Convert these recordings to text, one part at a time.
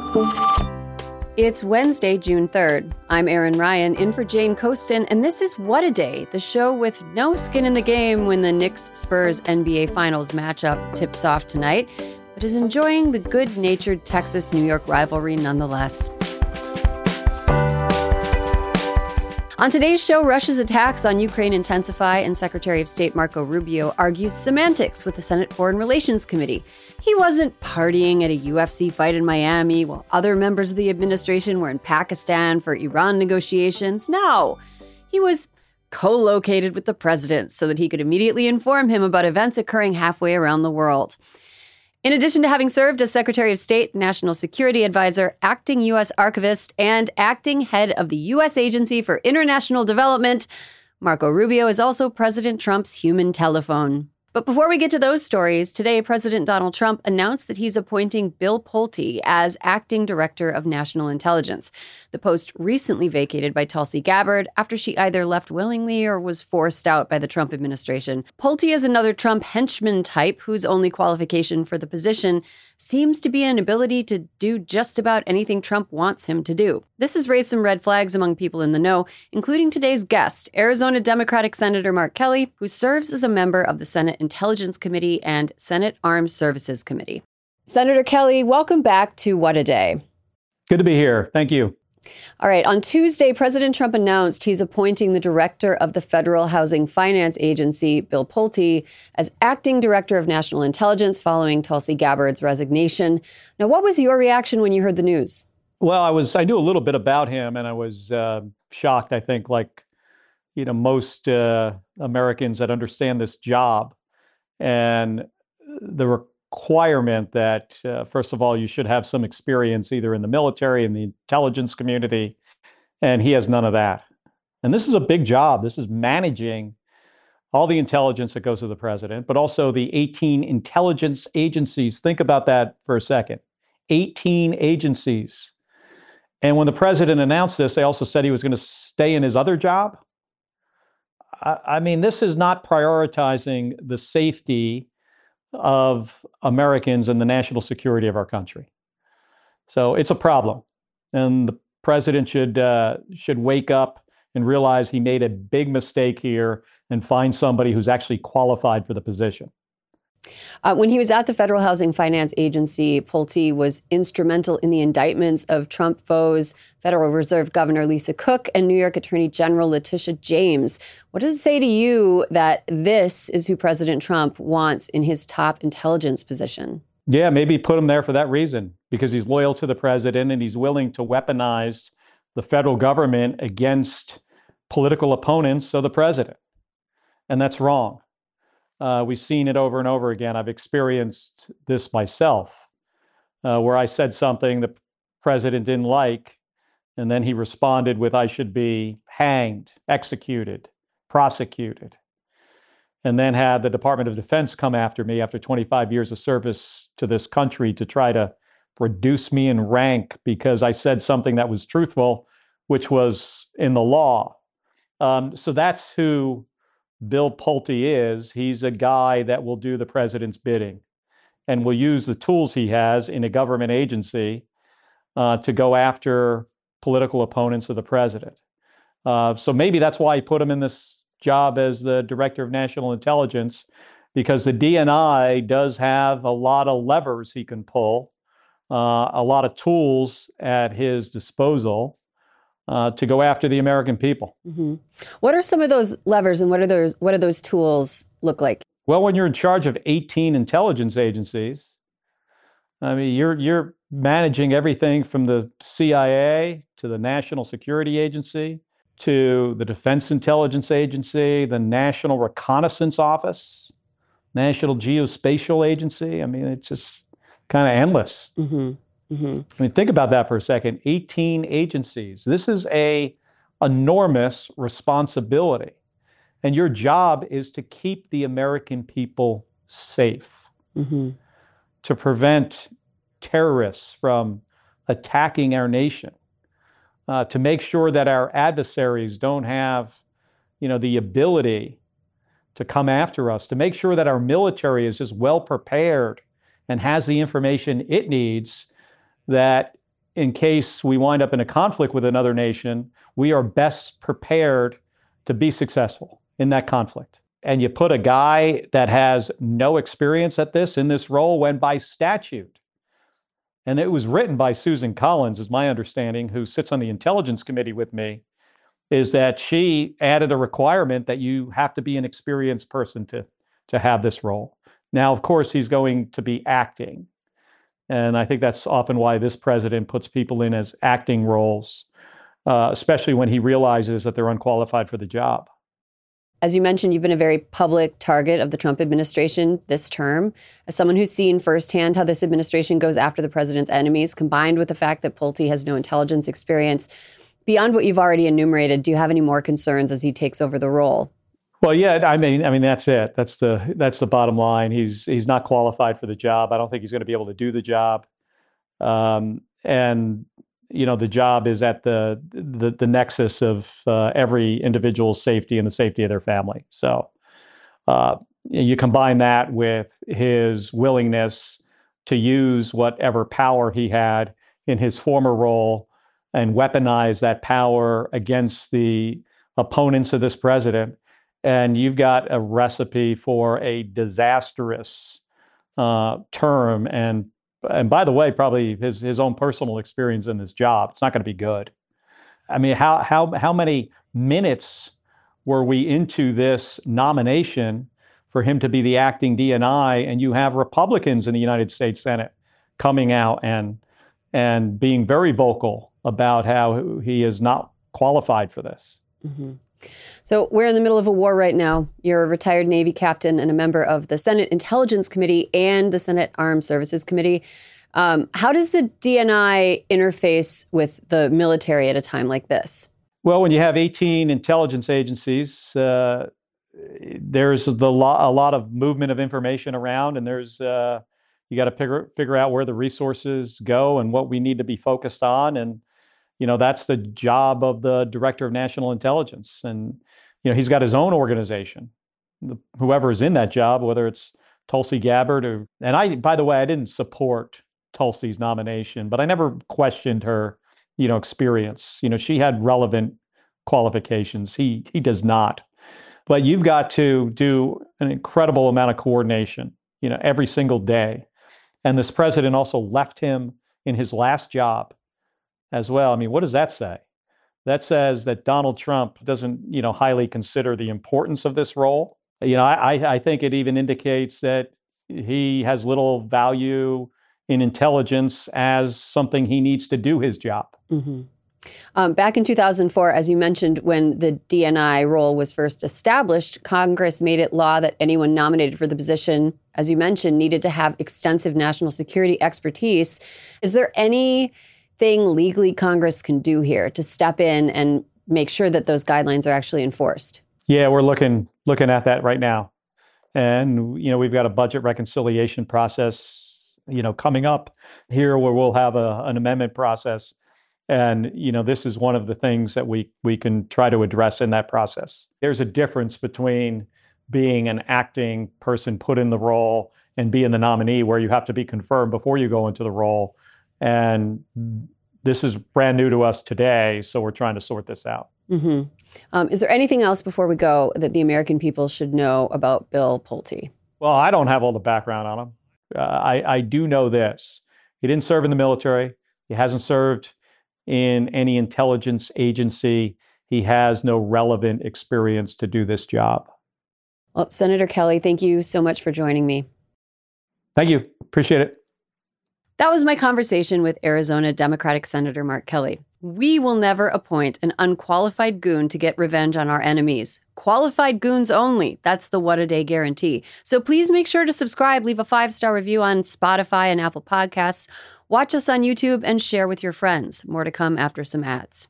It's Wednesday, June 3rd. I'm Erin Ryan, in for Jane Coaston, and this is What a Day, the show with no skin in the game when the Knicks-Spurs NBA Finals matchup tips off tonight, but is enjoying the good-natured Texas-New York rivalry nonetheless. On today's show, Russia's attacks on Ukraine intensify, and Secretary of State Marco Rubio argues semantics with the Senate Foreign Relations Committee. He wasn't partying at a UFC fight in Miami while other members of the administration were in Pakistan for Iran negotiations. No, he was co-located with the president so that he could immediately inform him about events occurring halfway around the world. In addition to having served as Secretary of State, National Security Advisor, acting U.S. Archivist, and acting head of the U.S. Agency for International Development, Marco Rubio is also President Trump's human telephone. But before we get to those stories, today President Donald Trump announced that he's appointing Bill Pulte as acting director of national intelligence, the post recently vacated by Tulsi Gabbard after she either left willingly or was forced out by the Trump administration. Pulte is another Trump henchman type whose only qualification for the position seems to be an ability to do just about anything Trump wants him to do. This has raised some red flags among people in the know, including today's guest, Arizona Democratic Senator Mark Kelly, who serves as a member of the Senate Intelligence Committee and Senate Armed Services Committee. Senator Kelly, welcome back to What a Day. Good to be here. Thank you. All right. On Tuesday, President Trump announced he's appointing the director of the Federal Housing Finance Agency, Bill Pulte, as acting director of national intelligence following Tulsi Gabbard's resignation. Now, what was your reaction when you heard the news? Well, I knew a little bit about him, and I was shocked, I think, like, most Americans that understand this job and the requirement that, first of all, you should have some experience either in the military, in the intelligence community, and he has none of that. And this is a big job. This is managing all the intelligence that goes to the president, but also the 18 intelligence agencies. Think about that for a second. 18 agencies. And when the president announced this, they also said he was going to stay in his other job. I mean, this is not prioritizing the safety of Americans and the national security of our country. So it's a problem. And the president should wake up and realize he made a big mistake here and find somebody who's actually qualified for the position. When he was at the Federal Housing Finance Agency, Pulte was instrumental in the indictments of Trump foes, Federal Reserve Governor Lisa Cook and New York Attorney General Letitia James. What does it say to you that this is who President Trump wants in his top intelligence position? Yeah, maybe put him there for that reason, because he's loyal to the president and he's willing to weaponize the federal government against political opponents of the president. And that's wrong. We've seen it over and over again. I've experienced this myself, where I said something the president didn't like, and then he responded with, I should be hanged, executed, prosecuted, and then had the Department of Defense come after me after 25 years of service to this country to try to reduce me in rank because I said something that was truthful, which was in the law. So that's who Bill Pulte is. He's a guy that will do the president's bidding and will use the tools he has in a government agency to go after political opponents of the president. So maybe that's why he put him in this job as the director of national intelligence, because the DNI does have a lot of levers he can pull, a lot of tools at his disposal to go after the American people. Mm-hmm. What are some of those levers, and what do those tools look like? Well, when you're in charge of 18 intelligence agencies, I mean, you're managing everything from the CIA to the National Security Agency to the Defense Intelligence Agency, the National Reconnaissance Office, National Geospatial Agency. I mean, it's just kind of endless. Mm-hmm. Mm-hmm. I mean, think about that for a second. 18 agencies. This is an enormous responsibility. And your job is to keep the American people safe, mm-hmm. to prevent terrorists from attacking our nation, to make sure that our adversaries don't have, the ability to come after us, to make sure that our military is just well prepared and has the information it needs that in case we wind up in a conflict with another nation, we are best prepared to be successful in that conflict. And you put a guy that has no experience at this in this role when by statute, and it was written by Susan Collins, is my understanding, who sits on the Intelligence Committee with me, is that she added a requirement that you have to be an experienced person to have this role. Now, of course, he's going to be acting. And I think that's often why this president puts people in as acting roles, especially when he realizes that they're unqualified for the job. As you mentioned, you've been a very public target of the Trump administration this term. As someone who's seen firsthand how this administration goes after the president's enemies, combined with the fact that Pulte has no intelligence experience, beyond what you've already enumerated, do you have any more concerns as he takes over the role? Well, yeah, I mean, that's it. That's the bottom line. He's not qualified for the job. I don't think he's going to be able to do the job. And the job is at the nexus of every individual's safety and the safety of their family. So you combine that with his willingness to use whatever power he had in his former role and weaponize that power against the opponents of this president, and you've got a recipe for a disastrous term. And by the way, probably his own personal experience in this job, it's not going to be good. I mean, how many minutes were we into this nomination for him to be the acting DNI, and you have Republicans in the United States Senate coming out and being very vocal about how he is not qualified for this. Mm-hmm. So we're in the middle of a war right now. You're a retired Navy captain and a member of the Senate Intelligence Committee and the Senate Armed Services Committee. How does the DNI interface with the military at a time like this? Well, when you have 18 intelligence agencies, there's a lot of movement of information around, and there's you got to figure out where the resources go and what we need to be focused on. And that's the job of the Director of National Intelligence. And, he's got his own organization, whoever is in that job, whether it's Tulsi Gabbard by the way, I didn't support Tulsi's nomination, but I never questioned her, experience. She had relevant qualifications. He does not. But you've got to do an incredible amount of coordination, every single day. And this president also left him in his last job as well. I mean, what does that say? That says that Donald Trump doesn't, highly consider the importance of this role. I think it even indicates that he has little value in intelligence as something he needs to do his job. Mm-hmm. Back in 2004, as you mentioned, when the DNI role was first established, Congress made it law that anyone nominated for the position, as you mentioned, needed to have extensive national security expertise. Is there anything legally Congress can do here to step in and make sure that those guidelines are actually enforced? Yeah, we're looking at that right now. And, we've got a budget reconciliation process, coming up here where we'll have an amendment process. And, this is one of the things that we can try to address in that process. There's a difference between being an acting person put in the role and being the nominee, where you have to be confirmed before you go into the role. And this is brand new to us today, so we're trying to sort this out. Mm-hmm. Is there anything else before we go that the American people should know about Bill Pulte? Well, I don't have all the background on him. I do know this. He didn't serve in the military. He hasn't served in any intelligence agency. He has no relevant experience to do this job. Well, Senator Kelly, thank you so much for joining me. Thank you. Appreciate it. That was my conversation with Arizona Democratic Senator Mark Kelly. We will never appoint an unqualified goon to get revenge on our enemies. Qualified goons only. That's the What a Day guarantee. So please make sure to subscribe, leave a 5-star review on Spotify and Apple Podcasts. Watch us on YouTube and share with your friends. More to come after some ads.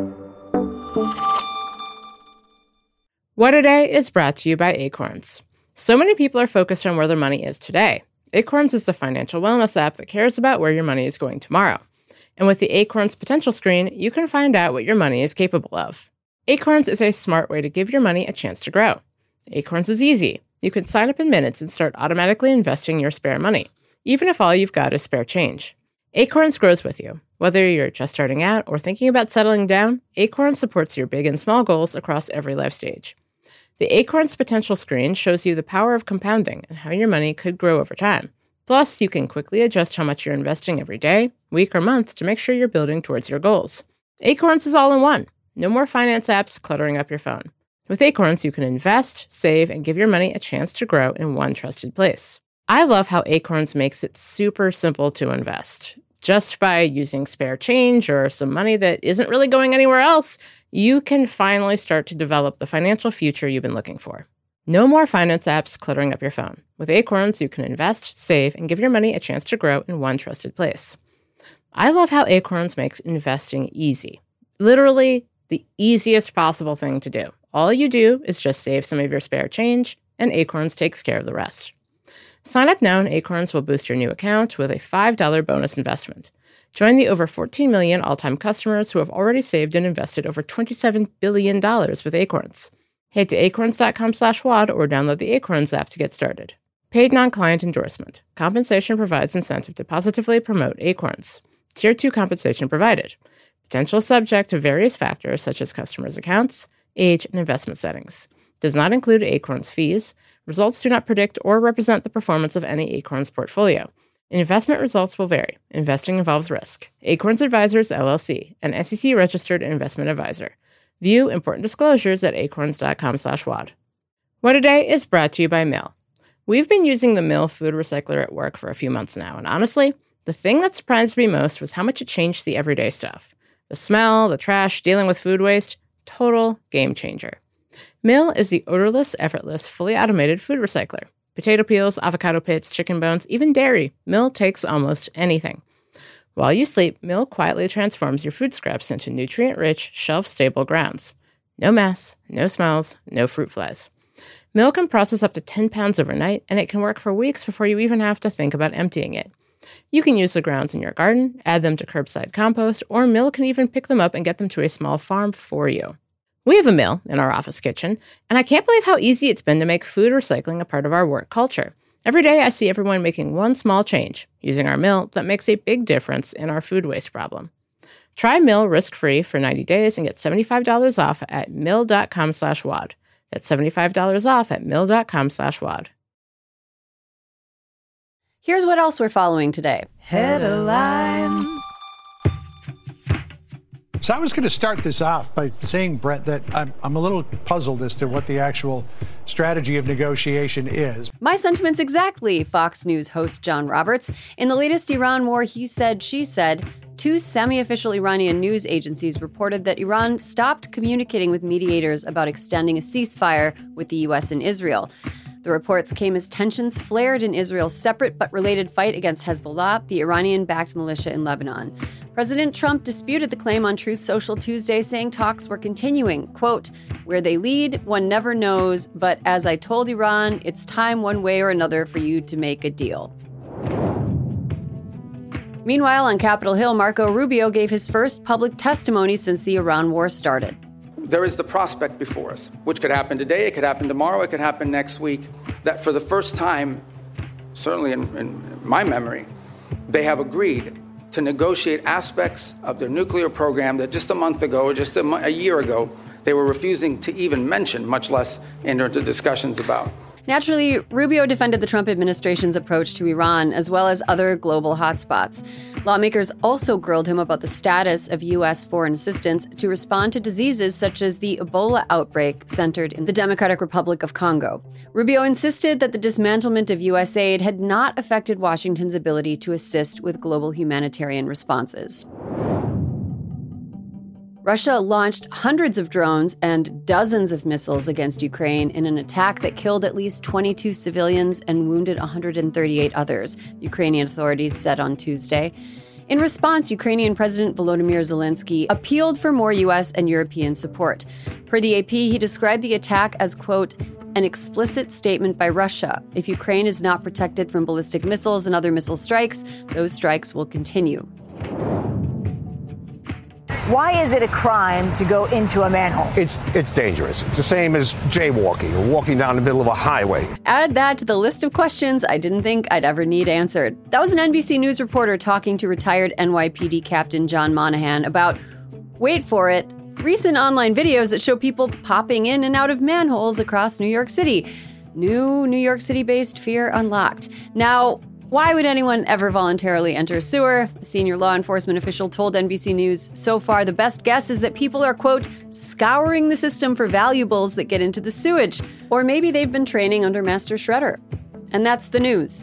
What a Day is brought to you by Acorns. So many people are focused on where their money is today. Acorns is the financial wellness app that cares about where your money is going tomorrow. And with the Acorns Potential Screen, you can find out what your money is capable of. Acorns is a smart way to give your money a chance to grow. Acorns is easy. You can sign up in minutes and start automatically investing your spare money, even if all you've got is spare change. Acorns grows with you. Whether you're just starting out or thinking about settling down, Acorns supports your big and small goals across every life stage. The Acorns Potential screen shows you the power of compounding and how your money could grow over time. Plus, you can quickly adjust how much you're investing every day, week, or month to make sure you're building towards your goals. Acorns is all in one. No more finance apps cluttering up your phone. With Acorns, you can invest, save, and give your money a chance to grow in one trusted place. I love how Acorns makes it super simple to invest. Just by using spare change or some money that isn't really going anywhere else, you can finally start to develop the financial future you've been looking for. No more finance apps cluttering up your phone. With Acorns, you can invest, save, and give your money a chance to grow in one trusted place. I love how Acorns makes investing easy. Literally, the easiest possible thing to do. All you do is just save some of your spare change, and Acorns takes care of the rest. Sign up now and Acorns will boost your new account with a $5 bonus investment. Join the over 14 million all-time customers who have already saved and invested over $27 billion with Acorns. Head to acorns.com/WOD or download the Acorns app to get started. Paid non-client endorsement. Compensation provides incentive to positively promote Acorns. Tier 2 compensation provided. Potential subject to various factors such as customers' accounts, age, and investment settings. Does not include Acorns fees. Results do not predict or represent the performance of any Acorns portfolio. Investment results will vary. Investing involves risk. Acorns Advisors, LLC, an SEC-registered investment advisor. View important disclosures at acorns.com/WOD. What A Day is brought to you by Mill. We've been using the Mill food recycler at work for a few months now, and honestly, the thing that surprised me most was how much it changed the everyday stuff. The smell, the trash, dealing with food waste, total game changer. Mill is the odorless, effortless, fully automated food recycler. Potato peels, avocado pits, chicken bones, even dairy. Mill takes almost anything. While you sleep, Mill quietly transforms your food scraps into nutrient-rich, shelf-stable grounds. No mess, no smells, no fruit flies. Mill can process up to 10 pounds overnight, and it can work for weeks before you even have to think about emptying it. You can use the grounds in your garden, add them to curbside compost, or Mill can even pick them up and get them to a small farm for you. We have a Mill in our office kitchen, and I can't believe how easy it's been to make food recycling a part of our work culture. Every day I see everyone making one small change using our Mill that makes a big difference in our food waste problem. Try Mill risk-free for 90 days and get $75 off at mill.com/WOD. That's $75 off at mill.com/WOD. Here's what else we're following today. Headlines. So I was going to start this off by saying, Brett, that I'm a little puzzled as to what the actual strategy of negotiation is. My sentiments exactly, Fox News host John Roberts. In the latest Iran war, he said, she said, two semi-official Iranian news agencies reported that Iran stopped communicating with mediators about extending a ceasefire with the U.S. and Israel. The reports came as tensions flared in Israel's separate but related fight against Hezbollah, the Iranian-backed militia in Lebanon. President Trump disputed the claim on Truth Social Tuesday, saying talks were continuing. Quote, "Where they lead, one never knows, but as I told Iran, it's time one way or another for you to make a deal." Meanwhile, on Capitol Hill, Marco Rubio gave his first public testimony since the Iran war started. There is the prospect before us, which could happen today, it could happen tomorrow, it could happen next week, that for the first time, certainly in my memory, they have agreed to negotiate aspects of their nuclear program that just a month ago, or just a year ago, they were refusing to even mention, much less enter into discussions about. Naturally, Rubio defended the Trump administration's approach to Iran, as well as other global hotspots. Lawmakers also grilled him about the status of U.S. foreign assistance to respond to diseases such as the Ebola outbreak centered in the Democratic Republic of Congo. Rubio insisted that the dismantlement of U.S. aid had not affected Washington's ability to assist with global humanitarian responses. Russia launched hundreds of drones and dozens of missiles against Ukraine in an attack that killed at least 22 civilians and wounded 138 others, Ukrainian authorities said on Tuesday. In response, Ukrainian President Volodymyr Zelensky appealed for more U.S. and European support. Per the AP, he described the attack as, quote, an explicit statement by Russia. If Ukraine is not protected from ballistic missiles and other missile strikes, those strikes will continue. Why is it a crime to go into a manhole? It's dangerous. It's the same as jaywalking or walking down the middle of a highway. Add that to the list of questions I didn't think I'd ever need answered. That was an NBC News reporter talking to retired NYPD Captain John Monahan about, wait for it, recent online videos that show people popping in and out of manholes across New York City. New New York City-based fear unlocked. Now, why would anyone ever voluntarily enter a sewer? A senior law enforcement official told NBC News, so far the best guess is that people are, quote, scouring the system for valuables that get into the sewage. Or maybe they've been training under Master Shredder. And that's the news.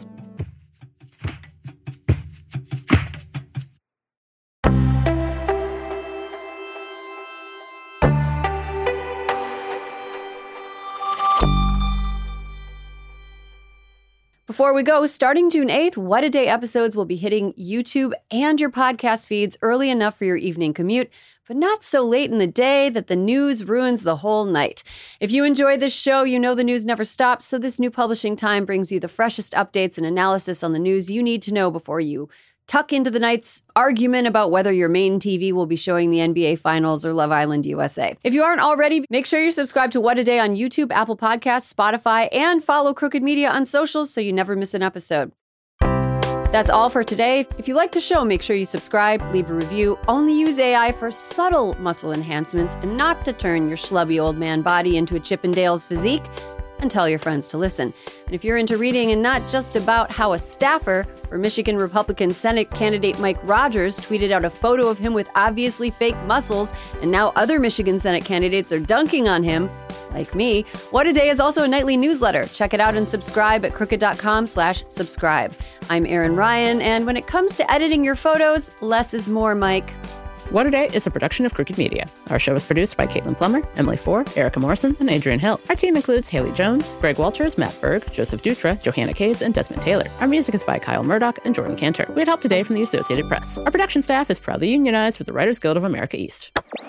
Before we go, starting June 8th, What a Day episodes will be hitting YouTube and your podcast feeds early enough for your evening commute, but not so late in the day that the news ruins the whole night. If you enjoy this show, you know the news never stops, so this new publishing time brings you the freshest updates and analysis on the news you need to know before you tuck into the night's argument about whether your main TV will be showing the NBA Finals or Love Island USA. If you aren't already, make sure you're subscribed to What a Day on YouTube, Apple Podcasts, Spotify, and follow Crooked Media on socials so you never miss an episode. That's all for today. If you like the show, make sure you subscribe, leave a review, only use AI for subtle muscle enhancements and not to turn your schlubby old man body into a Chippendale's physique, and tell your friends to listen. And if you're into reading and not just about how a staffer for Michigan Republican Senate candidate Mike Rogers tweeted out a photo of him with obviously fake muscles, and now other Michigan Senate candidates are dunking on him, like me, What a Day is also a nightly newsletter. Check it out and subscribe at crooked.com/subscribe. I'm Erin Ryan, and when it comes to editing your photos, less is more, Mike. What a Day is a production of Crooked Media. Our show is produced by Caitlin Plummer, Emily Ford, Erica Morrison, and Adrian Hill. Our team includes Haley Jones, Greg Walters, Matt Berg, Joseph Dutra, Johanna Kays, and Desmond Taylor. Our music is by Kyle Murdoch and Jordan Cantor. We had help today from the Associated Press. Our production staff is proudly unionized with the Writers Guild of America East.